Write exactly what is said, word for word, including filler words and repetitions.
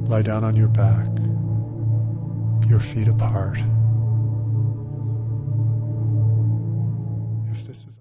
Lie down on your back, your feet apart. If this is